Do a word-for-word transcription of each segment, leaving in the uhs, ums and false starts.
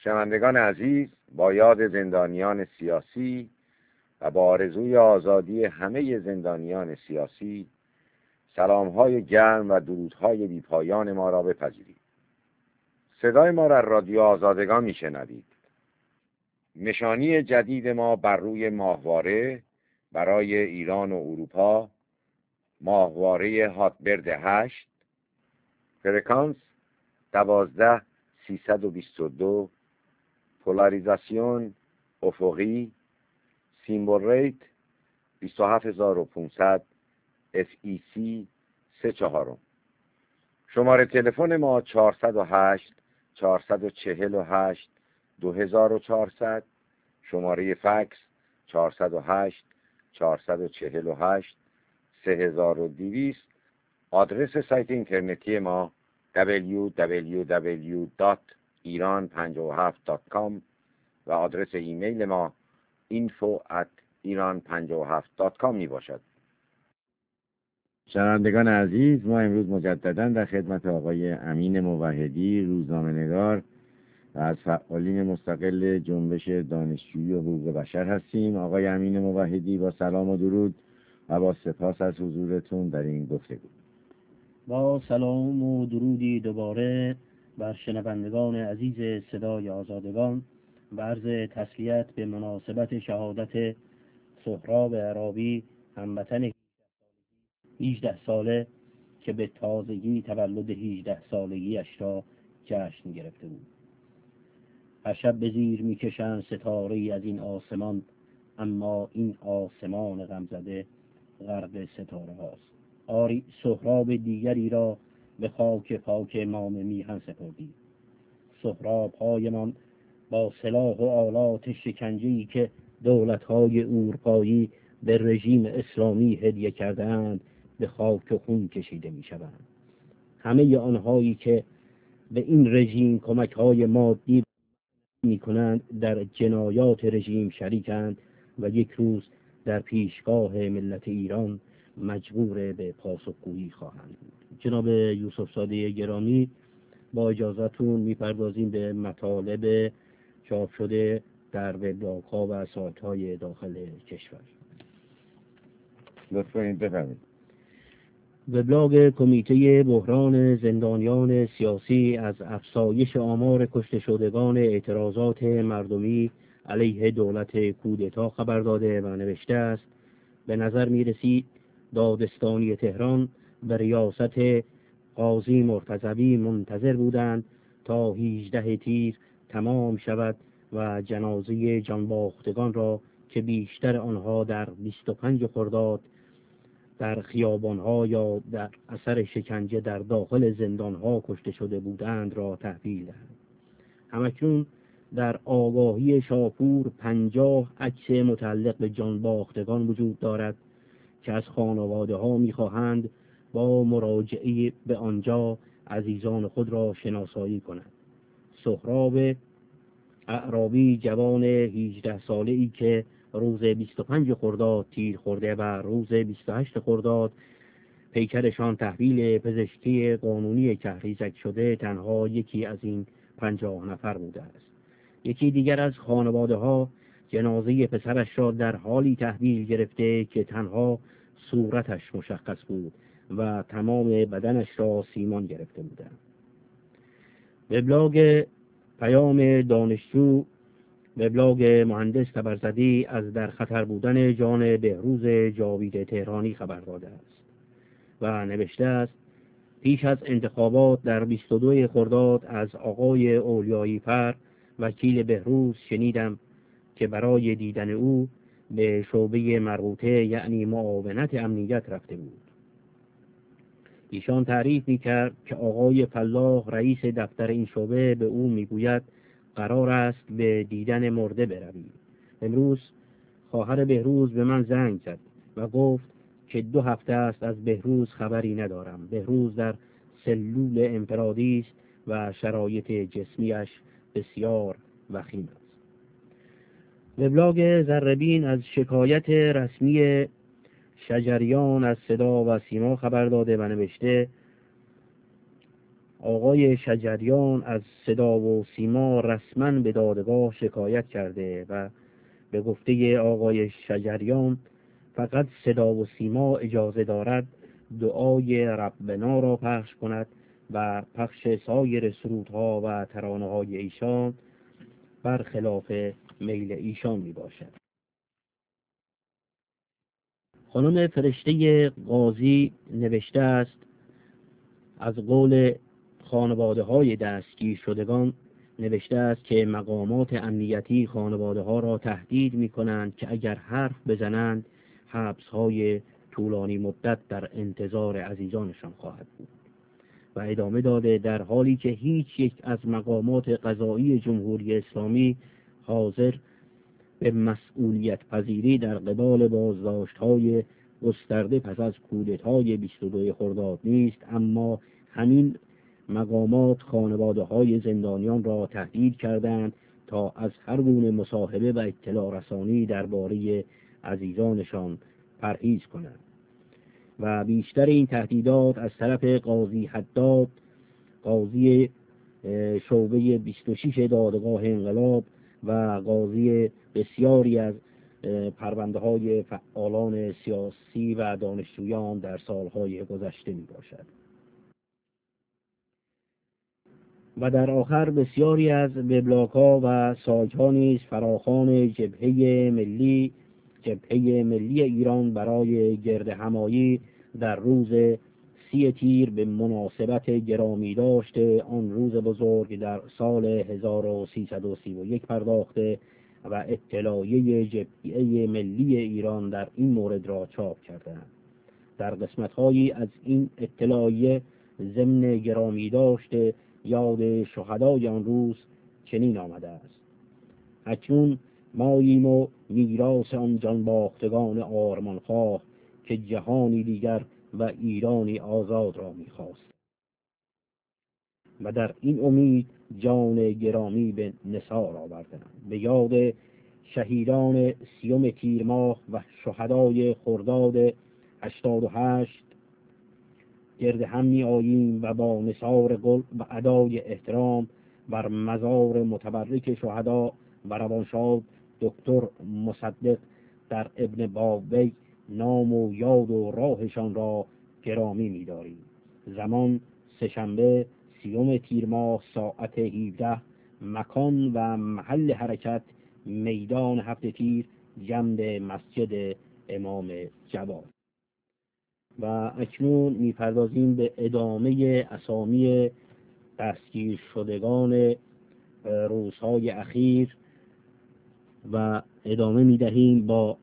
شنوندگان عزیز، با یاد زندانیان سیاسی و با آرزوی آزادی همه زندانیان سیاسی، سلام‌های گرم و درودهای بی‌پایان ما را بپذیرید. صدای ما را رادیو آزادگان میشنوید. نشانی جدید ما بر روی ماهواره برای ایران و اروپا، ماهواره هاتبرد هشت، فرکانس دوازده سیصد و بیست و دو، پولاریزاسیون افقی، سیمبل ریت بیست و هفت هزار و پانصد، اف ای سی سه چهارم. شماره تلفن ما چهارصد و هشت چهارصد و چهل و هشت دو هزار و چهارصد، شماره فکس چهارصد و هشت چهارصد و چهل و هشت سه هزار و دویست. آدرس سایت اینترنتی ما دبلیو دبلیو دبلیو دات ایران پنجاه و هفت دات کام و آدرس ایمیل ما اینفو ات ایران پنجاه و هفت دات کام می باشد. شنوندگان عزیز، ما امروز مجددا در خدمت آقای امین موحدی، روزنامه‌نگار و از فعالین مستقل جنبش دانشجویی و حقوق بشر هستیم. آقای امین موحدی، با سلام و درود و با سپاس از حضورتون در این گفتگو. با سلام و درودی دوباره بر شنوندگان عزیز صدای آزادگان و عرض تسلیت به مناسبت شهادت سهراب عرابی، هموطن هجده ساله که به تازگی تولد هجده سالگیش را جشن گرفته بود. هر شب به زیر میکشند ستاره‌ای از این آسمان، اما این آسمان غمزده غرق ستاره هاست. آری سهراب دیگری را به خاک پاک امام میهن سپردی. سهراب هایمان با سلاح و آلات شکنجه‌ای که دولت‌های اروپایی به رژیم اسلامی هدیه کرده‌اند به خاک و خون کشیده می‌شوند. همه آنهایی که به این رژیم کمک‌های مادی می‌کنند در جنایات رژیم شریکند و یک روز در پیشگاه ملت ایران مجبور به پاسخگویی خواهند بود. جناب یوسف زاده گرامی، با اجازهتون میپردازیم به مطالب چاپ شده در وبلاگ‌ها و سایت‌های داخل کشور. لطفاً بفرمایید. وبلاگ کمیته بحران زندانیان سیاسی از افزایش آمار کشته شدگان اعتراضات مردمی علیه دولت کودتا خبر داده و نوشته است: به نظر می رسید دادستانی تهران به ریاست قاضی مرتضوی منتظر بودند تا هجده تیر تمام شود و جنازه جانباختگان را که بیشتر آنها در بیست و پنج خرداد در خیابانها یا در اثر شکنجه در داخل زندانها کشته شده بودند را تحویل دهند. همکنون در آگاهی شاپور پنجاه عکس متعلق به جانباختگان وجود دارد که از خانواده ها می خواهند با مراجعه به آنجا عزیزان خود را شناسایی کنند. سهراب عرابی، جوان هجده ساله ای که روز بیست و پنج خرداد تیر خورده و روز بیست و هشت خرداد پیکرشان تحویل پزشکی قانونی کهریزک شده، تنها یکی از این پنجاه نفر بوده است. یکی دیگر از خانواده ها جنازه پسرش را در حالی تحویل گرفته که تنها صورتش مشخص بود و تمام بدنش را سیمان گرفته بودند. وبلاگ پیام دانشجو، وبلاگ مهندس تبرزدی، از در خطر بودن جان بهروز جاوید تهرانی خبر داده است و نوشته است: پیش از انتخابات در بیست و دو خرداد از آقای اولیایی پر، وکیل بهروز، شنیدم که برای دیدن او به شعبه مربوطه یعنی معاونت امنیت رفته بود. ایشان تعریف می‌کرد که آقای فلاح رئیس دفتر این شعبه به او میگوید قرار است به دیدن مرده بروی. امروز خواهر بهروز به من زنگ زد و گفت که دو هفته است از بهروز خبری ندارم. بهروز در سلول انفرادی است و شرایط جسمیش بسیار وخیم است. وبلاگ ذره‌بین از شکایت رسمی شجریان از صدا و سیما خبر داده و نوشته: آقای شجریان از صدا و سیما رسما به دادگاه شکایت کرده و به گفته آقای شجریان فقط صدا و سیما اجازه دارد دعای ربنا را پخش کند و پخش سایر سرودها و ترانه‌های ایشان برخلاف میل ایشان می باشد. خانم فرشته قاضی نوشته است از قول خانواده های دستگیر شدگان نوشته است که مقامات امنیتی خانواده ها را تهدید می کنند که اگر حرف بزنند حبس های طولانی مدت در انتظار عزیزانشان خواهد بود. و ادامه داده در حالی که هیچ یک از مقامات قضایی جمهوری اسلامی حاضر به مسئولیت پذیری در قبال بازداشت های گسترده پس از کودتای بیست و دو خرداد نیست، اما همین مقامات خانواده های زندانیان را تهدید کردند تا از هر گونه مصاحبه و اطلاع رسانی درباره عزیزانشان پرهیز کنند. و بیشتر این تهدیدات از طرف قاضی حداد، قاضی شعبه بیست و شش دادگاه انقلاب و قاضی بسیاری از پرونده های فعالان سیاسی و دانشجویان در سالهای گذشته می باشد. و در آخر بسیاری از وبلاگ ها و سایت ها نیز فراخوان جبهه ملی جبهه ملی ایران برای گرد همایی در روز سی تیر به مناسبت گرامی داشته آن روز بزرگ در سال هزار و سیصد و سی و یک پرداخته و اطلاعیه جبهه ملی ایران در این مورد را چاپ کردند. در قسمت‌هایی از این اطلاعیه ضمن گرامی داشته یاد شهدای آن روز چنین آمده است: اکنون ماییم و میراث آن جان باختگان آرمانخواه که جهانی دیگر و ایرانی آزاد را می‌خواست و در این امید جان گرامی به نثار آوردند. به یاد شهیدان سیوم تیر ماه و شهدای خرداد هشتاد و هشت گرد هم می آییم و با نثار گل و ادای احترام بر مزار متبرک شهدا و روانشاد دکتر مصدق در ابن بابی نام و یاد و راهشان را گرامی می داریم. زمان سه‌شنبه سیوم تیر ماه ساعت هفده، مکان و محل حرکت میدان هفت تیر جنب مسجد امام جواد. و اکنون میپردازیم به ادامه اسامی دستگیر شدگان روزهای اخیر و ادامه میدهیم با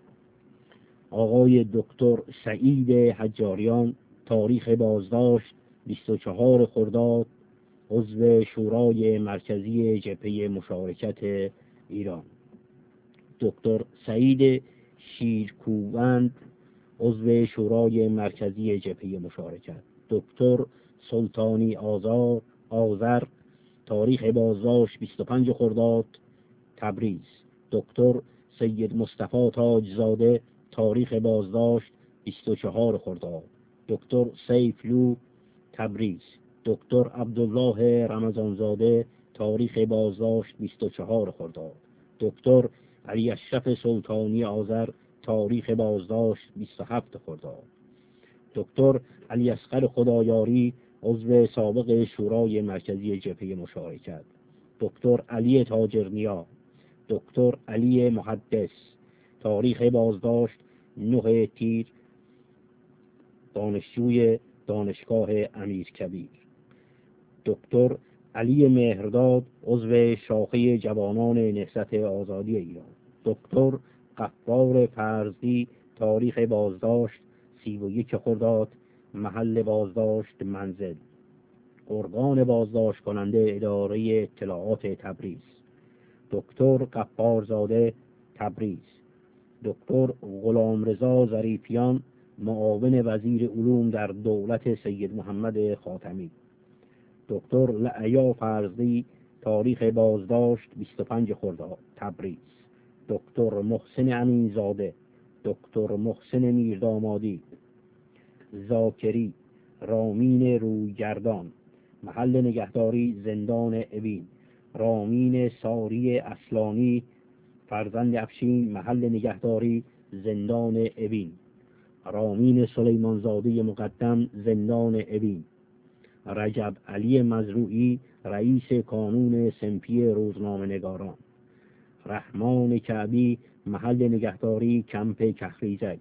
آقای دکتر سعید حجاریان، تاریخ بازداشت بیست و چهار خرداد، عضو شورای مرکزی جبهه مشارکت ایران. دکتر سعید شیرکوبند، عضو شورای مرکزی جبهه مشارکت. دکتر سلطانی آزار آذر، تاریخ بازداشت بیست و پنج خرداد، تبریز. دکتر سید مصطفی تاجزاده، تاریخ بازداشت بیست و چهار خرداد. دکتر سیفلو، تبریز. دکتر عبدالله رمضانزاده، تاریخ بازداشت بیست و چهار خرداد. دکتر علی اشرف سلطانی آذر، تاریخ بازداشت بیست و هفت خرداد. دکتر علی اصغر خدایاری، عضو سابق شورای مرکزی جبهه مشارکت. دکتر علی تاجرنیا. دکتر علی محدث، تاریخ بازداشت نه تیر، دانشجوی دانشگاه امیرکبیر. دکتر علی مهرداد، عضو شاخه جوانان نهضت آزادی ایران. دکتر غفار فرزی، تاریخ بازداشت سی و یک خرداد، محل بازداشت منزل. ارگان بازداشت کننده اداره اطلاعات تبریز. دکتر غفارزاده، تبریز. دکتر غلامرضا ظریفیان، معاون وزیر علوم در دولت سید محمد خاتمی. دکتر لعیا فرزی، تاریخ بازداشت بیست و پنج خرداد، تبریز. دکتر محسن امینزاده. دکتر محسن میردامادی. زاکری، رامین رویگردان، محل نگهداری زندان اوین. رامین ساری اصلانی فرزند افشین محل نگهداری زندان اوین. رامین سلیمانزاده مقدم زندان اوین. رجب علی مزروعی رئیس کانون سنفی روزنامه‌نگاران. رحمان کعبی محل نگهداری کمپ کخریزک.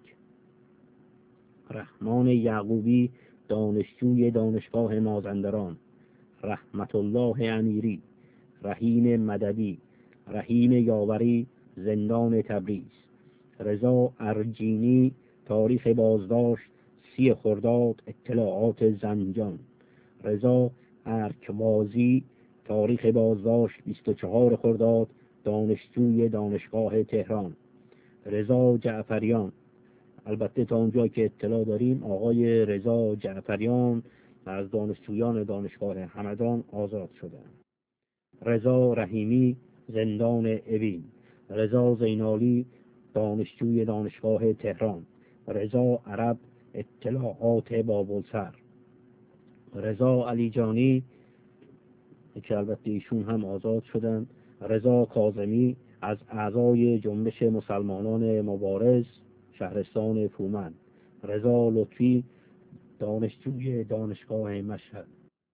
رحمان یعقوبی دانشجوی دانشگاه مازندران. رحمت الله امیری. رحیم مددی. رحیم یاوری زندان تبریز. رضا ارجینی تاریخ بازداشت سی خرداد اطلاعات زنجان. رضا ارکوازی تاریخ بازداشت بیست و چهار خرداد دانشجوی دانشگاه تهران. رضا جعفریان، البته تا اونجا که اطلاع داریم آقای رضا جعفریان از دانشجویان دانشگاه همدان آزاد شدند. رضا رحیمی زندان اوین. رضا زینالی دانشجوی دانشگاه تهران. رضا عرب اطلاعات بابلسر. رضا علیجانی که البته ایشون هم آزاد شدند. رضا کاظمی از اعضای جنبش مسلمانان مبارز شهرستان فومن. رضا لطفی دانشجوی دانشگاه مشهد.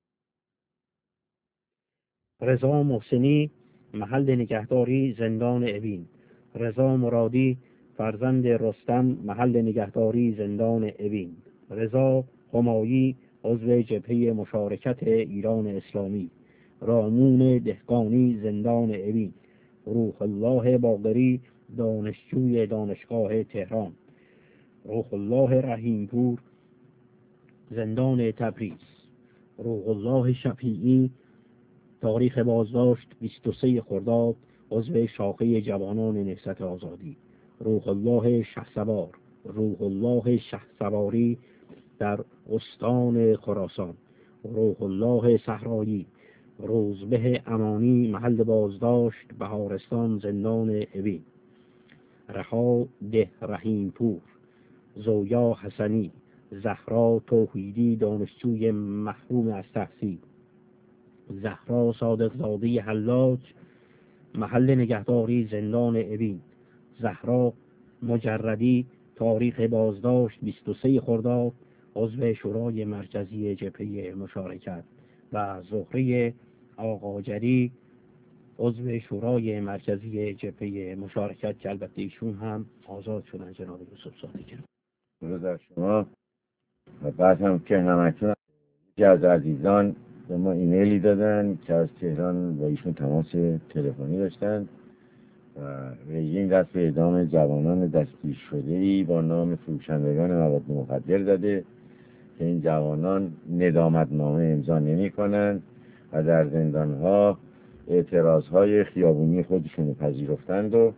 رضا محسنی محل نگهداری زندان اوین. رضا مرادی فرزند رستم محل نگهداری زندان اوین. رضا همایی عضو جبهه مشارکت ایران اسلامی. رامون دهقانی زندان اوین. روح الله باقری دانشجوی دانشگاه تهران. روح الله رحیمپور زندان تبریز. روح الله شفیعی تاریخ بازداشت بیست و سه خرداد عضو شاخه جوانان نهضت آزادی. روح الله شهسوار. روح الله شهسواری در استان خراسان. روح الله صحرایی. روزبه امانی محل بازداشت بهارستان زندان اوین. رها ده رحیمپور. زویا حسنی. زهرا توحیدی دانشجوی محروم از تحصیل. زهرا صادقزاده حلاج محل نگهداری زندان اوین. زهرا مجردی تاریخ بازداشت بیست و سه خرداد عضو شورای مرکزی جبهه مشارکت. و زهره آقاجری عضو شورای مرکزی جبهه مشارکت که البته ایشون هم آزاد شدن. جناب یوسف صادقی درود در شما. و بعد هم که همکنون یکی از عزیزان به ما ایمیلی دادن که از تهران با ایشون تماس تلفنی داشتن و رژیم دست به اعدام جوانان دستگیر شده‌ای با نام فروشندگان مواد مخدر داده که این جوانان ندامتنامه امضا نمی‌کنند و در زندان‌ها اعتراض‌های خیابونی خودشون رو پذیرفتند و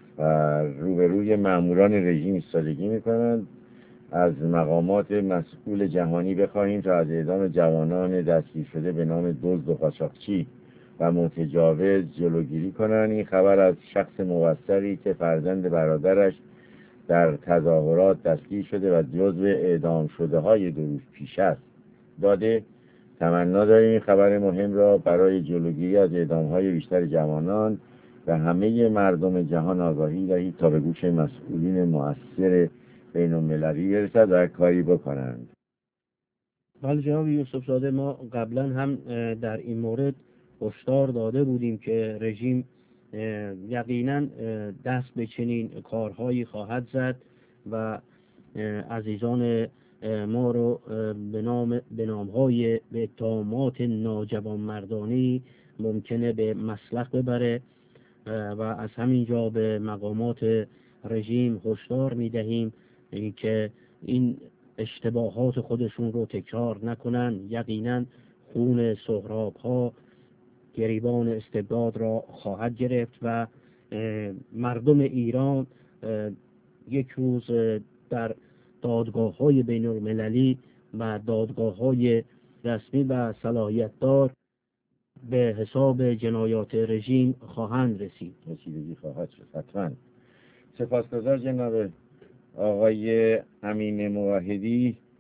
روبروی ماموران رژیم ایستادگی می‌کنند. از مقامات مسئول جهانی بخواهیم تا از اعدام جوانان دستگیر شده به نام دزد و قاچاقچی و متجاوز جلوگیری کنند. این خبر از شخص موثری که فرزند برادرش در تظاهرات دستگیر شده و جزو اعدام شده های دو روز پیش است داده. تمنا داریم این خبر مهم را برای جلوگیری از اعدام های بیشتر جوانان و همه مردم جهان آگاهی دهید تا به گوش مسئولین مؤثر بین المللی برسد و کاری بکنند. بله جناب یوسف زاده، ما قبلا هم در این مورد هشدار داده بودیم که رژیم یقینا دست به چنین کارهایی خواهد زد و عزیزان ما رو به نام به نامهای به اتهامات ناجوانمردانه ممکنه به مسلخ ببره و از همینجا به مقامات رژیم هشدار میدهیم که این اشتباهات خودشون رو تکرار نکنن. یقینا خون سهراب ها گریبان استبداد را خواهد گرفت و مردم ایران یک روز در دادگاه های بین المللی و دادگاه های رسمی و صلاحیت دار به حساب جنایات رژیم خواهند رسید. رسیدگی خواهد شد حتما. سپاسگزار جناب آقای امین موحدی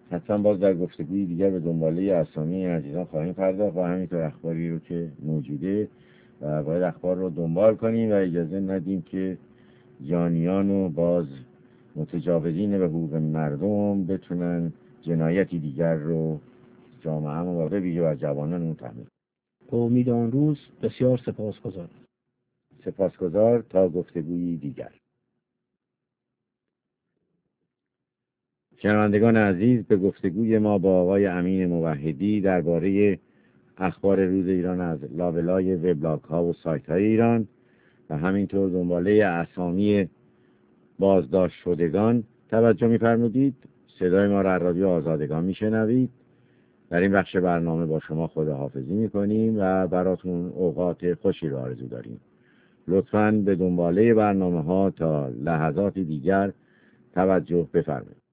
حتما باز در گفتگوی دیگر به دنباله اسامی عزیزان خواهیم پرداخت و همینطور اخباری رو که موجوده و باید اخبار رو دنبال کنیم و اجازه ندیم که جانیان و باز متجاوزین به حقوق مردم بتونن جنایتی دیگر رو جامعه همون و به ویژه بر جوانان تحمیل. به امید آن روز بسیار سپاسگزارم. سپاسگزار تا گفتگویی دیگر. شنوندگان عزیز، به گفتگوی ما با آقای امین موحدی درباره اخبار روز ایران از لابلای وبلاگ ها و سایت های ایران و همینطور دنباله اسامی بازداشت شدگان توجه می‌فرمودید. صدای ما را از رادیو آزادگان میشنوید. در این بخش برنامه با شما خداحافظی میکنیم و براتون اوقات خوشی رو آرزو داریم. لطفاً به دنباله برنامه ها تا لحظات دیگر توجه بفرمایید.